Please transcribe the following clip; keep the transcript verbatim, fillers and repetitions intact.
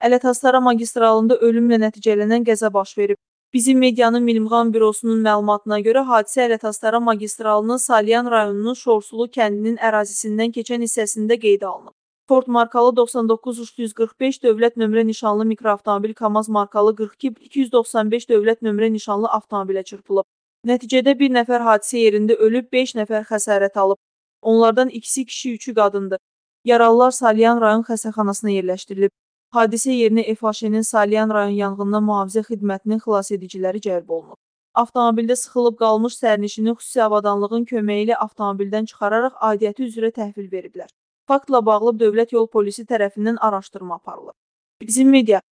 Ələt-Astara magistralında ölümlə nəticələnən qəza baş verib. Bizim medianın Milimğan bürosunun məlumatına görə hadisə Ələt-Astara magistralının Salyan rayonunun Şorsulu kəndinin ərazisindən keçən hissəsində qeydə alınıb. Ford markalı doxsan doqquz üç yüz qırx beş dövlət nömrə nişanlı mikroavtomobil KAMAZ markalı qırx iki iki yüz doxsan beş dövlət nömrə nişanlı avtomobilə çırpılıb. Nəticədə bir nəfər hadisə yerində ölüb, beş nəfər xəsarət alıb. Onlardan ikisi kişi, üçü qadındır. Yaralılar Salyan rayon xəstəxanasına yerləşdirilib. Hadisə yerinə F H N-in Salyan rayon yanğından mühafizə xidmətinin xilasediciləri cəlb olunub. Avtomobildə sıxılıb qalmış sərnişini xüsusi avadanlığın köməyi ilə avtomobildən çıxararaq aidiyyəti üzrə təhvil veriblər. Faktla bağlı Dövlət Yol Polisi tərəfindən araşdırma aparılır. Bizim media